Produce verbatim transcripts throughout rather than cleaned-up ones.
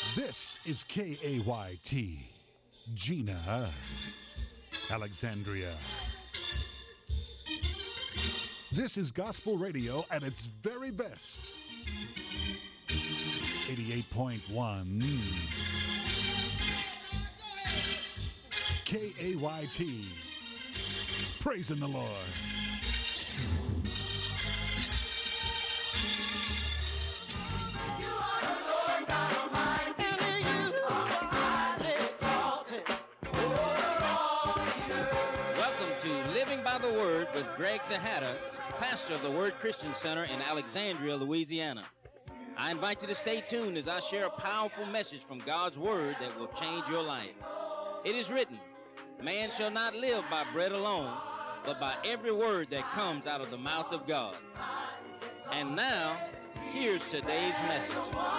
This is K A Y T, Gina, Alexandria. This is gospel radio at its very best. eighty-eight point one K A Y T, praising the Lord. Living by the Word with Greg Tejada, pastor of the Word Christian Center in Alexandria, Louisiana. I invite you to stay tuned as I share a powerful message from God's Word that will change your life. It is written, man shall not live by bread alone, but by every word that comes out of the mouth of God. And now, here's today's message.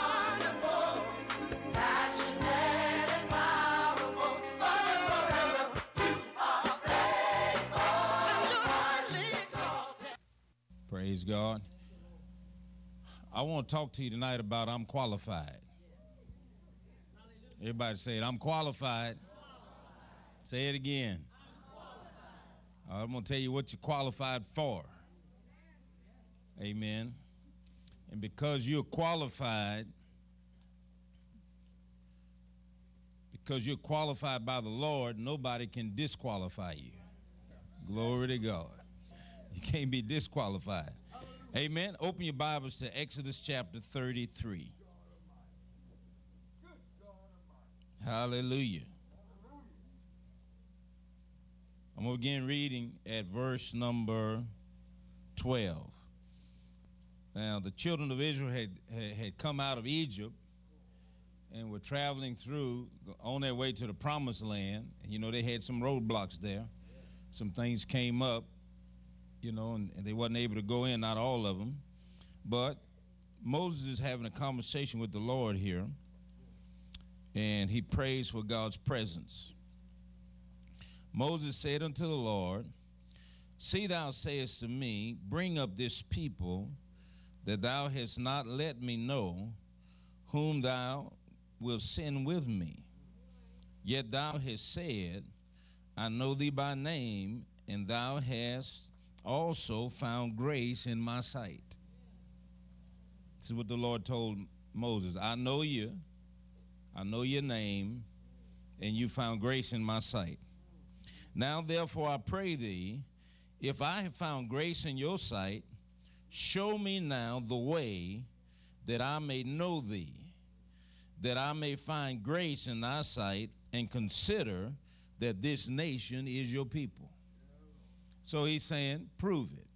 Praise God. I want to talk to you tonight about I'm qualified. Everybody say it. I'm qualified. Say it again. I'm going to tell you what you're qualified for. Amen. And because you're qualified, because you're qualified by the Lord, nobody can disqualify you. Glory to God. You can't be disqualified. Amen. Open your Bibles to Exodus chapter thirty-three. Hallelujah. I'm going to begin reading at verse number twelve. Now, the children of Israel had, had come out of Egypt and were traveling through on their way to the promised land. And, you know, they had some roadblocks there. Some things came up. You know, and, and they wasn't able to go in, not all of them. But Moses is having a conversation with the Lord here, and he prays for God's presence. Moses said unto the Lord, see, thou sayest to me, bring up this people that thou hast not let me know, whom thou wilt send with me. Yet thou hast said, I know thee by name, and thou hast also found grace in my sight. This is what the Lord told Moses. I know you, I know your name, and you found grace in my sight. Now therefore I pray thee, if I have found grace in your sight, show me now the way that I may know thee, that I may find grace in thy sight, and consider that this nation is your people. So he's saying, prove it.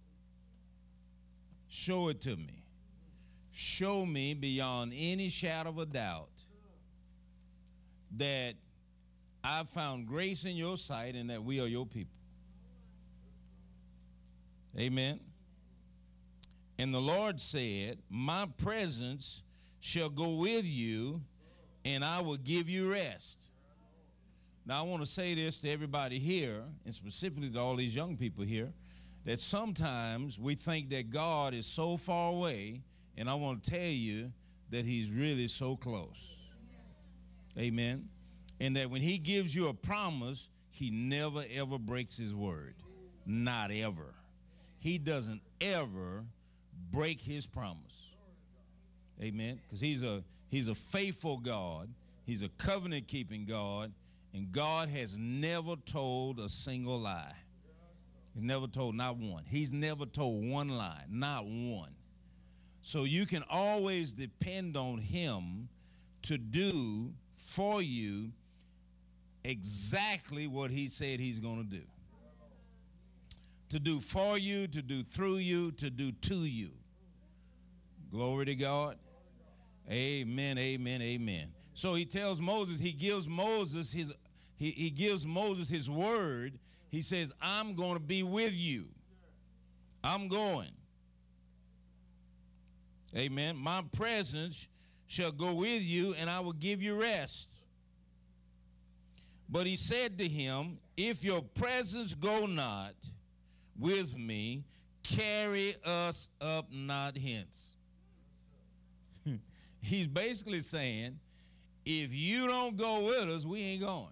Show it to me. Show me beyond any shadow of a doubt that I've found grace in your sight and that we are your people. Amen. And the Lord said, my presence shall go with you, and I will give you rest. Now, I want to say this to everybody here, and specifically to all these young people here, that sometimes we think that God is so far away, and I want to tell you that he's really so close. Amen. And that when he gives you a promise, he never, ever breaks his word. Not ever. He doesn't ever break his promise. Amen. Because he's a, he's a faithful God. He's a covenant-keeping God. And God has never told a single lie. He's never told not one. He's never told one lie, not one. So you can always depend on him to do for you exactly what he said he's going to do. To do for you, to do through you, to do to you. Glory to God. Amen, amen, amen. So he tells Moses, he gives Moses his, he, he gives Moses his word. He says, I'm going to be with you. I'm going. Amen. My presence shall go with you, and I will give you rest. But he said to him, if your presence go not with me, carry us up not hence. He's basically saying, if you don't go with us, we ain't going.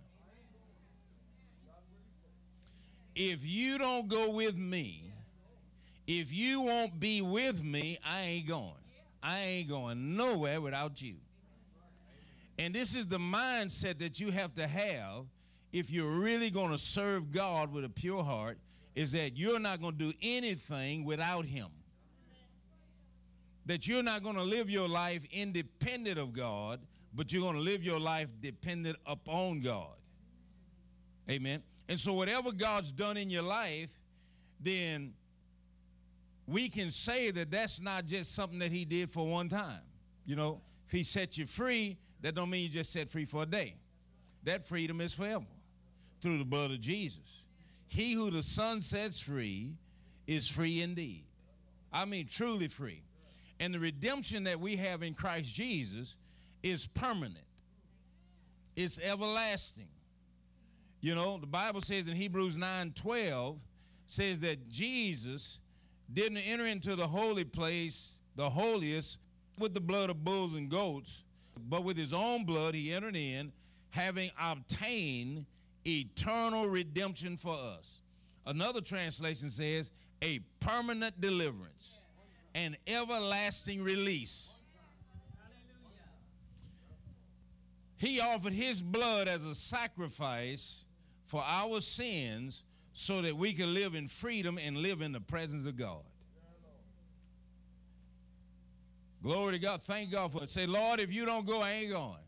If you don't go with me, if you won't be with me, I ain't going. I ain't going nowhere without you. And this is the mindset that you have to have if you're really going to serve God with a pure heart, is that you're not going to do anything without him. That you're not going to live your life independent of God, but you're going to live your life dependent upon God. Amen. And so whatever God's done in your life, then we can say that that's not just something that he did for one time. You know, if he set you free, that don't mean you just set free for a day. That freedom is forever through the blood of Jesus. He who the Son sets free is free indeed. I mean, truly free. And the redemption that we have in Christ Jesus is permanent. It's everlasting. You know, the Bible says in Hebrews nine twelve, says that Jesus didn't enter into the holy place, the holiest, with the blood of bulls and goats, but with his own blood he entered in, having obtained eternal redemption for us. Another translation says a permanent deliverance, an everlasting release. He offered his blood as a sacrifice for our sins so that we can live in freedom and live in the presence of God. Glory to God. Thank God for it. Say, Lord, if you don't go, I ain't going.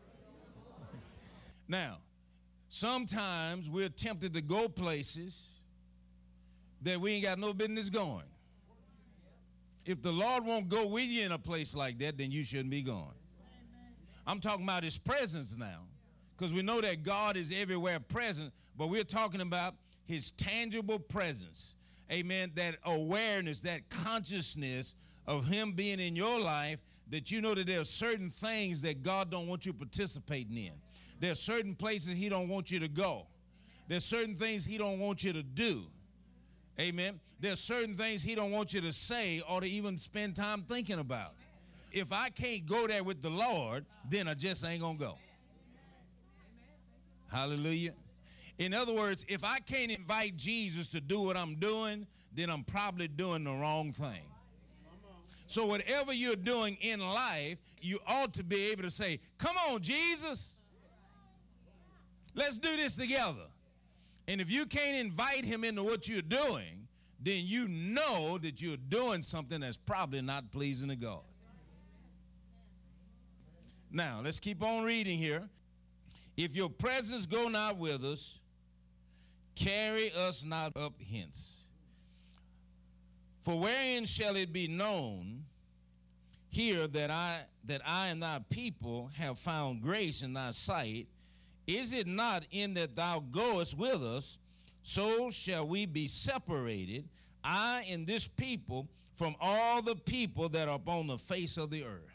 Now, sometimes we're tempted to go places that we ain't got no business going. If the Lord won't go with you in a place like that, then you shouldn't be going. I'm talking about his presence now, because we know that God is everywhere present, but we're talking about his tangible presence. Amen. That awareness, that consciousness of him being in your life, that you know that there are certain things that God don't want you participating in. There are certain places he don't want you to go. There's certain things he don't want you to do. Amen. There's certain things he don't want you to say or to even spend time thinking about. If I can't go there with the Lord, then I just ain't gonna go. Hallelujah. In other words, if I can't invite Jesus to do what I'm doing, then I'm probably doing the wrong thing. So whatever you're doing in life, you ought to be able to say, come on, Jesus. Let's do this together. And if you can't invite him into what you're doing, then you know that you're doing something that's probably not pleasing to God. Now, let's keep on reading here. If your presence go not with us, carry us not up hence. For wherein shall it be known here that I that I and thy people have found grace in thy sight? Is it not in that thou goest with us, so shall we be separated, I and this people, from all the people that are upon the face of the earth?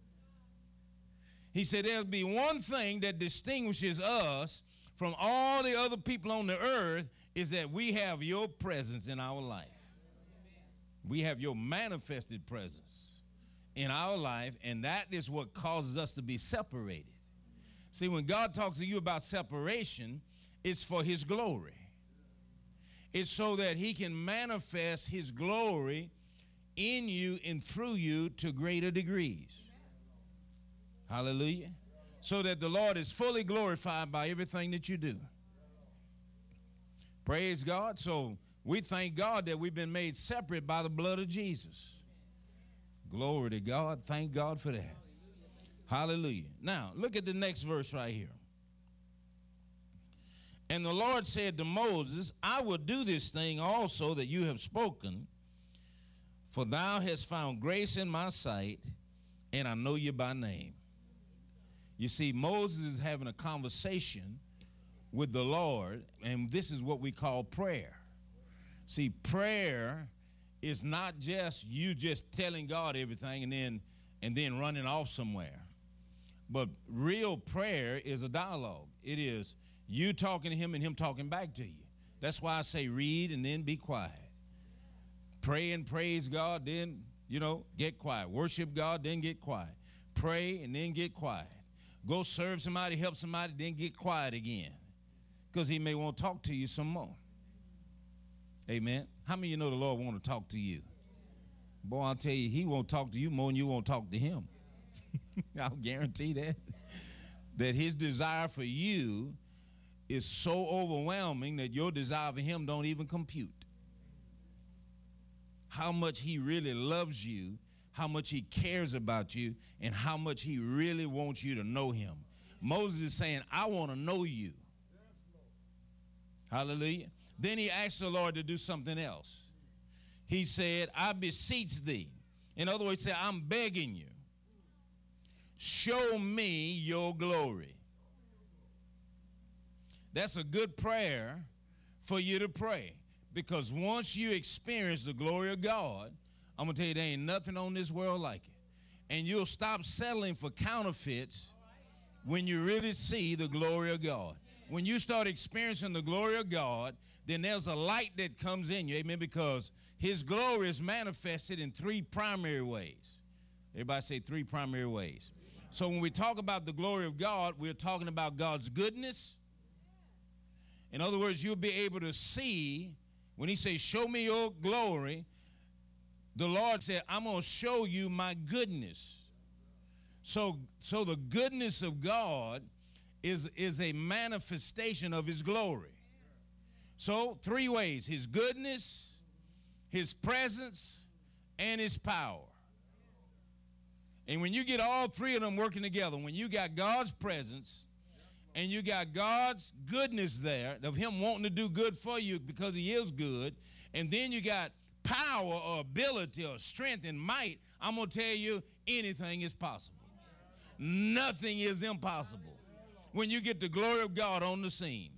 He said there'll be one thing that distinguishes us from all the other people on the earth, is that we have your presence in our life. We have your manifested presence in our life, and that is what causes us to be separated. See, when God talks to you about separation, it's for his glory. It's so that he can manifest his glory in you and through you to greater degrees. Hallelujah. So that the Lord is fully glorified by everything that you do. Praise God. So we thank God that we've been made separate by the blood of Jesus. Glory to God. Thank God for that. Hallelujah. Now, look at the next verse right here. And the Lord said to Moses, I will do this thing also that you have spoken, for thou hast found grace in my sight, and I know you by name. You see, Moses is having a conversation with the Lord, and this is what we call prayer. See, prayer is not just you just telling God everything and then and then running off somewhere. But real prayer is a dialogue. It is you talking to him and him talking back to you. That's why I say read and then be quiet. Pray and praise God, then, you know, get quiet. Worship God, then get quiet. Pray and then get quiet. go serve somebody, help somebody, then get quiet again. Because he may want to talk to you some more. Amen. How many of you know the Lord want to talk to you? Boy, I'll tell you, he won't talk to you more than you won't talk to him. I'll guarantee that. That his desire for you is so overwhelming that your desire for him don't even compute. How much he really loves you, how much he cares about you, and how much he really wants you to know him. Moses is saying, I want to know you. Hallelujah. Then he asked the Lord to do something else. He said, I beseech thee. In other words, he said, I'm begging you. Show me your glory. That's a good prayer for you to pray. Because once you experience the glory of God, I'm going to tell you, there ain't nothing on this world like it. And you'll stop settling for counterfeits when you really see the glory of God. When you start experiencing the glory of God, then there's a light that comes in you, amen, because his glory is manifested in three primary ways. Everybody say three primary ways. So when we talk about the glory of God, we're talking about God's goodness. In other words, you'll be able to see, when he says, show me your glory, the Lord said, I'm going to show you my goodness. So, so the goodness of God is, is a manifestation of his glory. So three ways: his goodness, his presence, and his power. And when you get all three of them working together, when you got God's presence and you got God's goodness there, of him wanting to do good for you because he is good, and then you got power or ability or strength and might, I'm going to tell you, anything is possible. Nothing is impossible when you get the glory of God on the scene.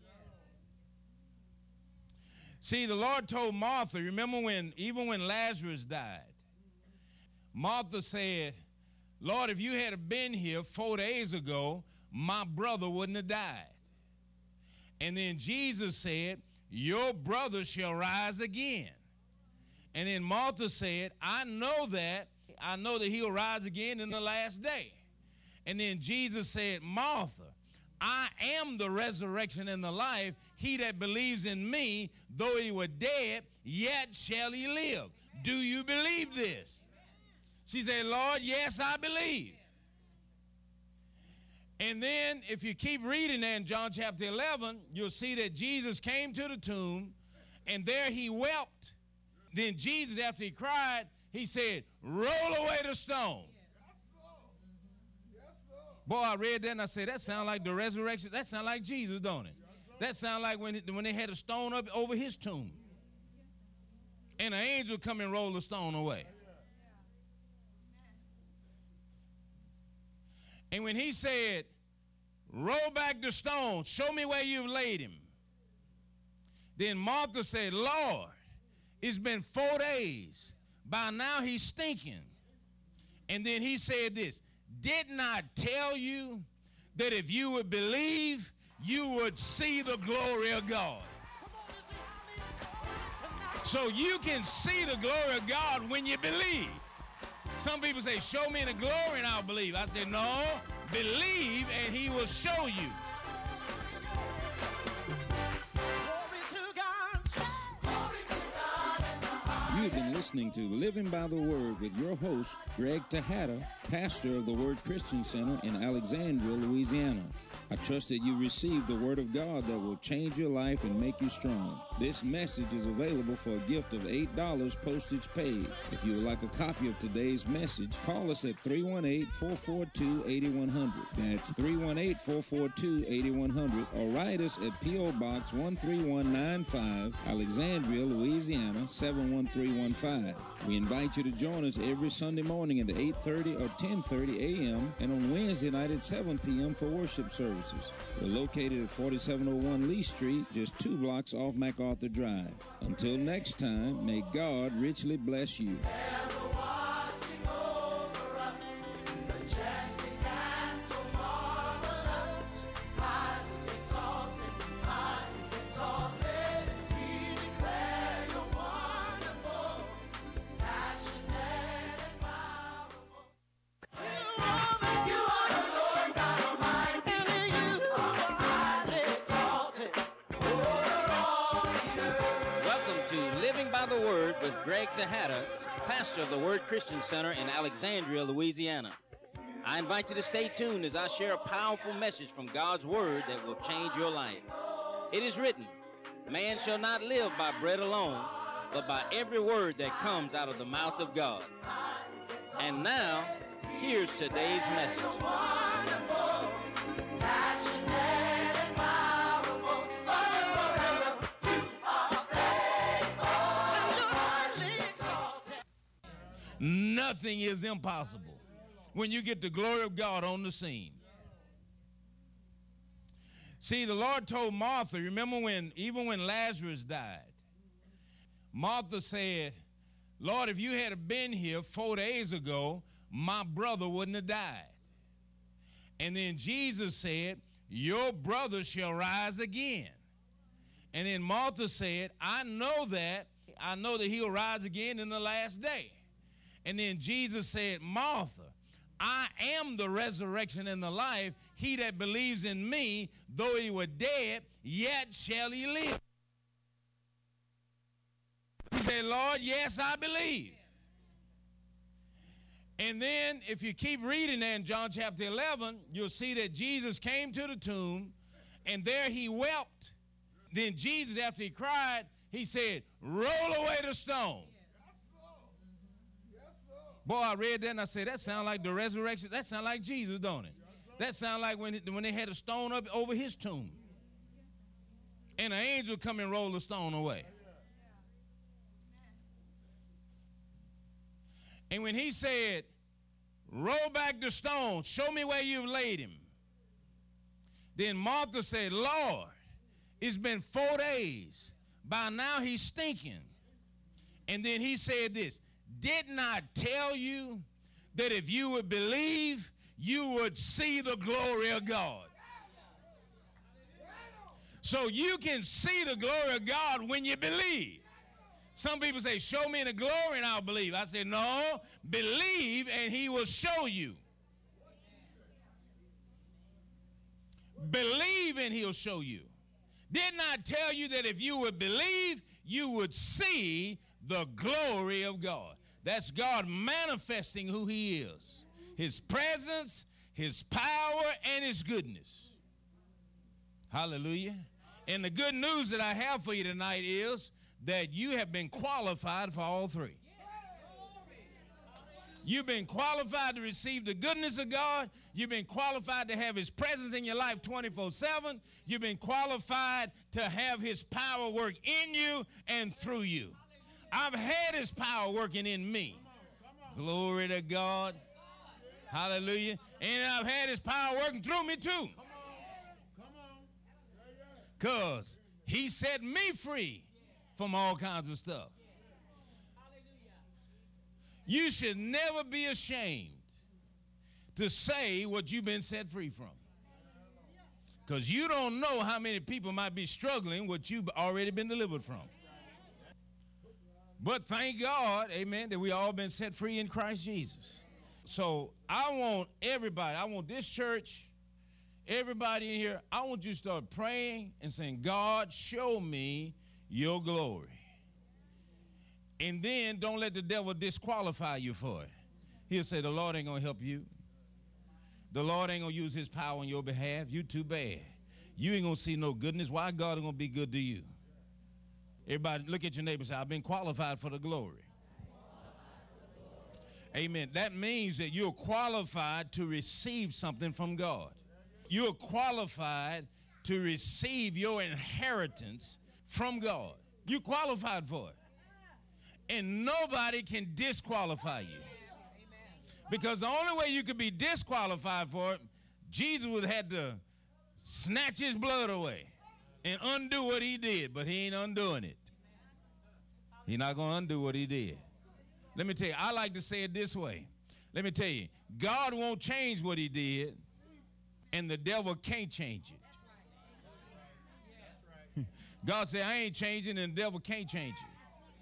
See, the Lord told Martha, remember when, even when Lazarus died, Martha said, Lord, if you had been here four days ago, my brother wouldn't have died. And then Jesus said, your brother shall rise again. And then Martha said, I know that. I know that he'll rise again in the last day. And then Jesus said, Martha, I am the resurrection and the life. He that believes in me, though he were dead, yet shall he live. Do you believe this? She said, Lord, yes, I believe. And then if you keep reading there in John chapter eleven, you'll see that Jesus came to the tomb, and there he wept. Then Jesus, after he cried, he said, roll away the stone. Boy, I read that and I said, that sounds like the resurrection. That sounds like Jesus, don't it? That sounds like when, when they had a stone up over his tomb. And an angel come and roll the stone away. And when he said, roll back the stone, show me where you've laid him. Then Martha said, Lord, it's been four days. By now he's stinking. And then he said this, didn't I tell you that if you would believe, you would see the glory of God? So you can see the glory of God when you believe. Some people say, show me the glory and I'll believe. I say, no, believe and he will show you. You've been listening to Living by the Word with your host, Greg Tejada, pastor of the Word Christian Center in Alexandria, Louisiana. I trust that you received the Word of God that will change your life and make you strong. This message is available for a gift of eight dollars postage paid. If you would like a copy of today's message, call us at three one eight, four four two, eight one zero zero. That's three one eight, four four two, eight one zero zero, or write us at P O Box one three one nine five, Alexandria, Louisiana, seven one three one five. We invite you to join us every Sunday morning at eight thirty or ten thirty a m and on Wednesday night at seven p m for worship services. We're located at forty-seven oh one Lee Street, just two blocks off MacArthur Drive. Until next time, may God richly bless you. the Word with Greg Tejada, pastor of the Word Christian Center in Alexandria, Louisiana. I invite you to stay tuned as I share a powerful message from God's Word that will change your life. It is written, man shall not live by bread alone, but by every word that comes out of the mouth of God. And now, here's today's message. Nothing is impossible when you get the glory of God on the scene. See, the Lord told Martha, remember when, even when Lazarus died, Martha said, Lord, if you had been here four days ago, my brother wouldn't have died. And then Jesus said, your brother shall rise again. And then Martha said, I know that. I know that he'll rise again in the last day. And then Jesus said, Martha, I am the resurrection and the life. He that believes in me, though he were dead, yet shall he live. He said, Lord, yes, I believe. And then if you keep reading there in John chapter eleven, you'll see that Jesus came to the tomb, and there he wept. Then Jesus, after he cried, he said, roll away the stone. Boy, I read that and I said, that sounds like the resurrection. That sounds like Jesus, don't it? That sounds like when, when they had a stone up over his tomb. And an angel come and roll the stone away. And when he said, roll back the stone, show me where you've laid him. Then Martha said, Lord, it's been four days. By now he's stinking. And then he said this, didn't I tell you that if you would believe, you would see the glory of God? So you can see the glory of God when you believe. Some people say, show me the glory and I'll believe. I say, no, believe and he will show you. Believe and he'll show you. Didn't I tell you that if you would believe, you would see the glory of God? That's God manifesting who he is, his presence, his power, and his goodness. Hallelujah. And the good news that I have for you tonight is that you have been qualified for all three. You've been qualified to receive the goodness of God. You've been qualified to have his presence in your life twenty-four seven. You've been qualified to have his power work in you and through you. I've had his power working in me. Glory to God. Hallelujah. And I've had his power working through me too. Because he set me free from all kinds of stuff. You should never be ashamed to say what you've been set free from. Because you don't know how many people might be struggling what you've already been delivered from. But thank God, amen, that we all been set free in Christ Jesus. So I want everybody, I want this church, everybody in here, I want you to start praying and saying, God, show me your glory. And then don't let the devil disqualify you for it. He'll say, the Lord ain't going to help you. The Lord ain't going to use his power on your behalf. You too bad. You ain't going to see no goodness. Why God is going to be good to you? Everybody look at your neighbor and say, I've been qualified for the glory. Amen. That means that you're qualified to receive something from God. You're qualified to receive your inheritance from God. You're qualified for it. And nobody can disqualify you. Because the only way you could be disqualified for it, Jesus would have had to snatch his blood away and undo what he did, but he ain't undoing it. He's not going to undo what he did. Let me tell you, I like to say it this way. Let me tell you, God won't change what he did, and the devil can't change it. God said, I ain't changing, and the devil can't change it.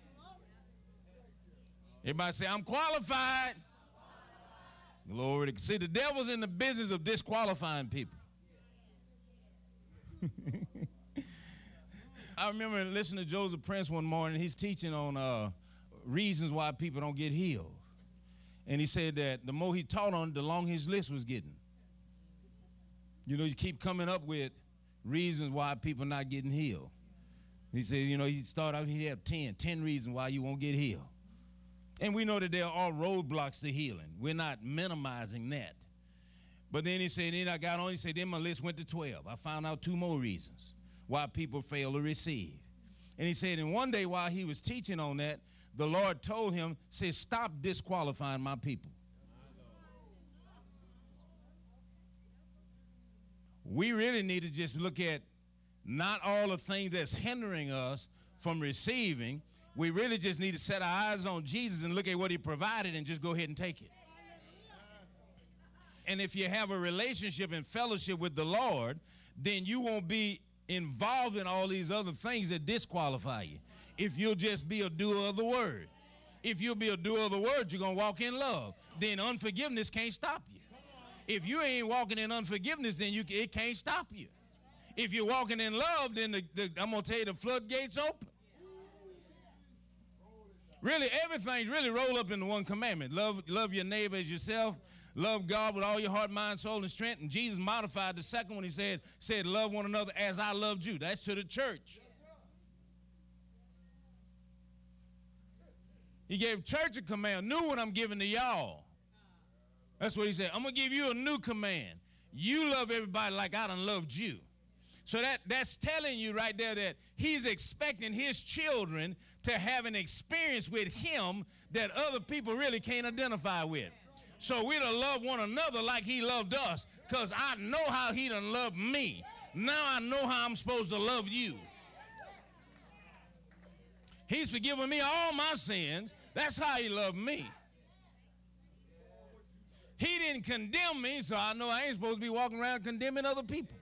Everybody say, I'm qualified. Glory to. See, the devil's in the business of disqualifying people. I remember listening to Joseph Prince one morning. He's teaching on uh, reasons why people don't get healed. And he said that the more he taught on it, the longer his list was getting. You know, you keep coming up with reasons why people not getting healed. He said, you know, he started out, he had ten, ten reasons why you won't get healed. And we know that there are all roadblocks to healing. We're not minimizing that. But then he said, then I got on, he said, then my list went to twelve. I found out two more reasons why people fail to receive. And he said, and one day while he was teaching on that, the Lord told him, said, stop disqualifying my people. We really need to just look at not all the things that's hindering us from receiving. We really just need to set our eyes on Jesus and look at what he provided and just go ahead and take it. And if you have a relationship and fellowship with the Lord, then you won't be involved in all these other things that disqualify you. If you'll just be a doer of the word. If you'll be a doer of the word, you're going to walk in love. Then unforgiveness can't stop you. If you ain't walking in unforgiveness, then you it can't stop you. If you're walking in love, then the, the, I'm going to tell you the floodgates open. Really, everything's really rolled up into one commandment. Love, love your neighbor as yourself. Love God with all your heart, mind, soul, and strength. And Jesus modified the second one. He said, said, love one another as I loved you. That's to the church. He gave church a command, new one I'm giving to y'all. That's what he said. I'm going to give you a new command. You love everybody like I done loved you. So that, that's telling you right there that he's expecting his children to have an experience with him that other people really can't identify with. So we're to love one another like he loved us, because I know how he done loved me. Now I know how I'm supposed to love you. He's forgiven me all my sins. That's how he loved me. He didn't condemn me, so I know I ain't supposed to be walking around condemning other people.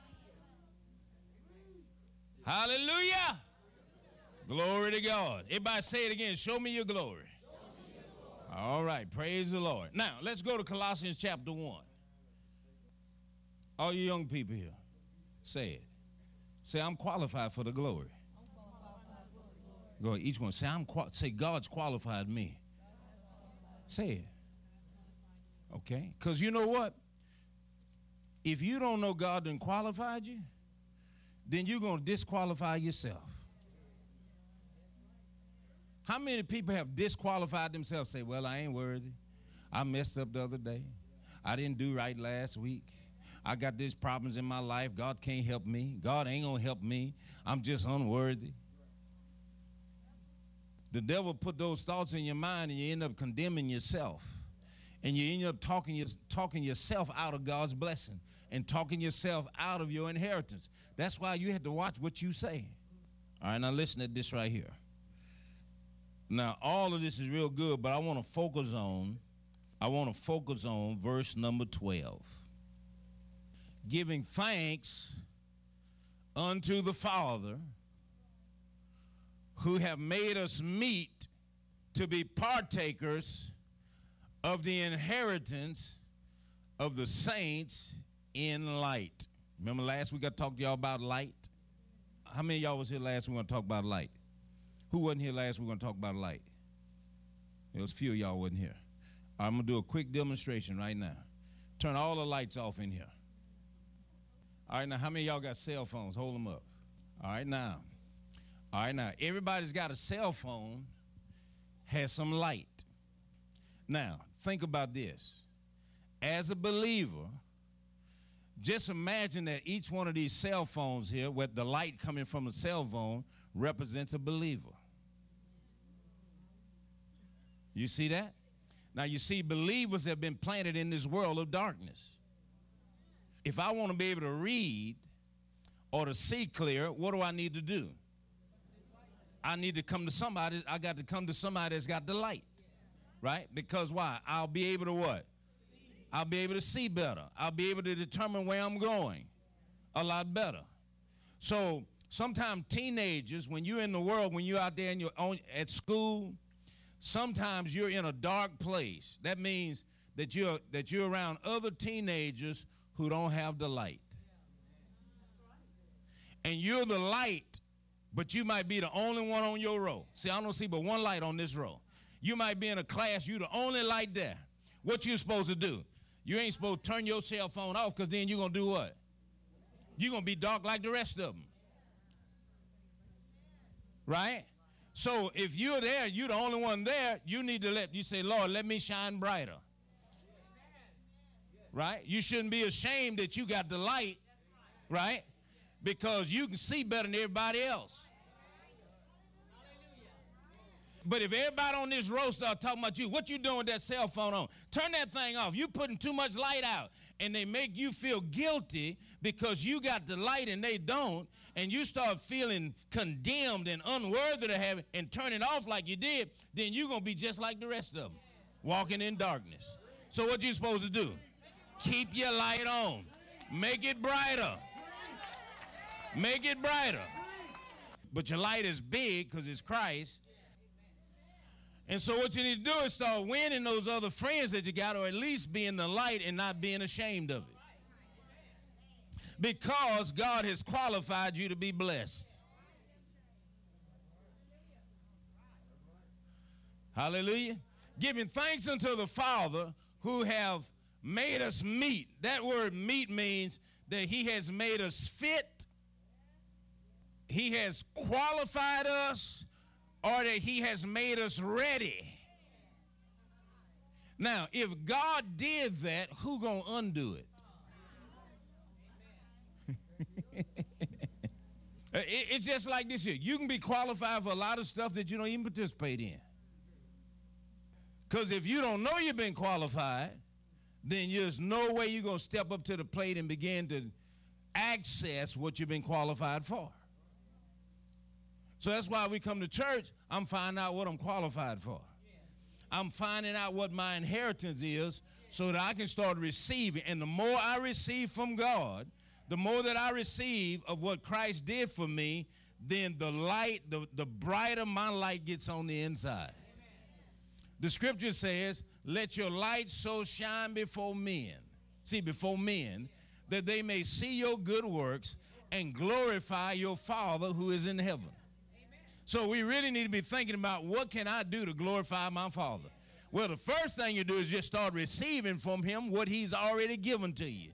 Hallelujah. Glory to God. Everybody say it again. Show me your glory. All right. Praise the Lord. Now, let's go to Colossians chapter one. All you young people here, say it. Say, I'm qualified for the glory. Go ahead, each one. Say, I'm qual- say, God's qualified me. Say it. Okay? Because you know what? If you don't know God done qualified you, then you're going to disqualify yourself. How many people have disqualified themselves? Say, well, I ain't worthy. I messed up the other day. I didn't do right last week. I got these problems in my life. God can't help me. God ain't going to help me. I'm just unworthy. The devil put those thoughts in your mind, and you end up condemning yourself. And you end up talking, your, talking yourself out of God's blessing and talking yourself out of your inheritance. That's why you have to watch what you say. All right, now listen to this right here. Now, all of this is real good, but I want to focus on, I want to focus on verse number twelve. Giving thanks unto the Father, who have made us meet to be partakers of the inheritance of the saints in light. Remember last week I talked to y'all about light? How many of y'all was here last week? We're going to talk about light. Who wasn't here last week? We're going to talk about light. There was a few of y'all wasn't here. All right, I'm going to do a quick demonstration right now. Turn all the lights off in here. All right, now how many of y'all got cell phones? Hold them up. All right, now. All right, now, everybody's got a cell phone, has some light. Now, think about this. As a believer, just imagine that each one of these cell phones here, with the light coming from the cell phone, represents a believer. You see that? Now, you see, believers have been planted in this world of darkness. If I want to be able to read or to see clear, what do I need to do? I need to come to somebody. I got to come to somebody that's got the light, right? Because why? I'll be able to what? I'll be able to see better. I'll be able to determine where I'm going a lot better. So sometimes teenagers, when you're in the world, when you're out there and you're on, at school, sometimes you're in a dark place. That means that you're that you're around other teenagers who don't have the light. And you're the light but you might be the only one on your row. See, I don't see but one light on this row. You might be in a class, you the only light there. What you supposed to do? You ain't supposed to turn your cell phone off, because then you're going to do what? You're going to be dark like the rest of them. Right? So if you're there, you're the only one there, you need to let, you say, Lord, let me shine brighter. Right? You shouldn't be ashamed that you got the light, right? Because you can see better than everybody else. But if everybody on this row start talking about you, what you doing with that cell phone on? Turn that thing off. You putting too much light out. And they make you feel guilty because you got the light and they don't. And you start feeling condemned and unworthy to have it and turn it off like you did, then you're going to be just like the rest of them, walking in darkness. So what you supposed to do? Keep your light on. Make it brighter. Make it brighter. But your light is big because it's Christ. And so what you need to do is start winning those other friends that you got, or at least being the light and not being ashamed of it. Because God has qualified you to be blessed. Hallelujah. Giving thanks unto the Father who have made us meet. That word meet means that he has made us fit. He has qualified us, or that he has made us ready. Now, if God did that, who gonna undo it? it? It's just like this here. You can be qualified for a lot of stuff that you don't even participate in. Because if you don't know you've been qualified, then there's no way you're gonna step up to the plate and begin to access what you've been qualified for. So that's why we come to church. I'm finding out what I'm qualified for. I'm finding out what my inheritance is so that I can start receiving. And the more I receive from God, the more that I receive of what Christ did for me, then the light, the, the brighter my light gets on the inside. The scripture says, let your light so shine before men. See, before men, that they may see your good works and glorify your Father who is in heaven. So we really need to be thinking about, what can I do to glorify my Father? Well, the first thing you do is just start receiving from him what he's already given to you.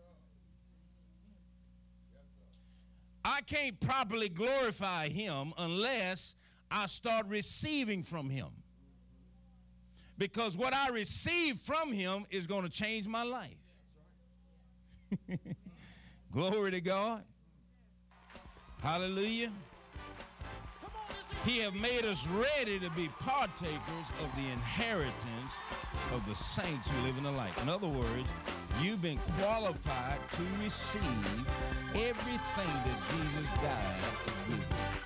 I can't properly glorify him unless I start receiving from him. Because what I receive from him is going to change my life. Glory to God. Hallelujah. He have made us ready to be partakers of the inheritance of the saints who live in the light. In other words, you've been qualified to receive everything that Jesus died to give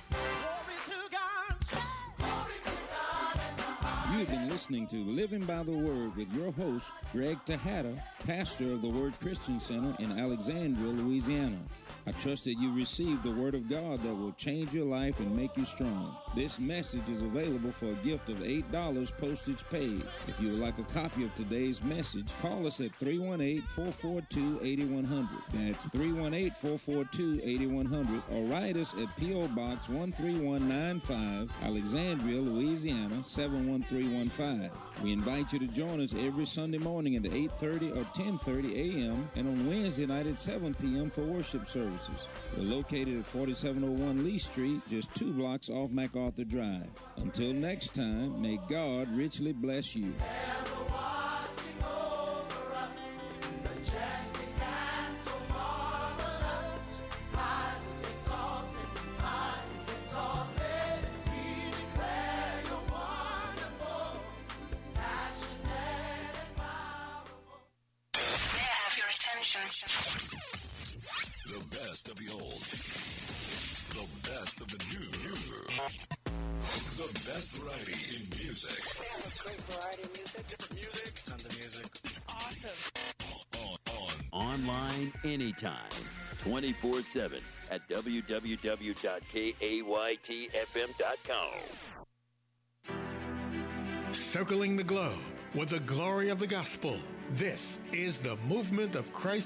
you. You've been listening to Living by the Word with your host, Greg Tejada, pastor of the Word Christian Center in Alexandria, Louisiana. I trust that you received the Word of God that will change your life and make you strong. This message is available for a gift of eight dollars postage paid. If you would like a copy of today's message, call us at three one eight, four four two, eight one zero zero. That's three one eight, four four two, eight one zero zero. Or write us at P O Box one three one nine five, Alexandria, Louisiana, seven one three one five. We invite you to join us every Sunday morning at eight thirty or ten thirty a m and on Wednesday night at seven p m for worship services. We're located at forty-seven oh one Lee Street, just two blocks off MacArthur Drive. Until next time, may God richly bless you. The best of the old. The best of the new. The best variety in music. We have a great variety of music. Different music. Tons of music. It's awesome. On, on. Online anytime. twenty-four seven at w w w dot k a y t f m dot com. Circling the globe with the glory of the gospel. This is the movement of Christ.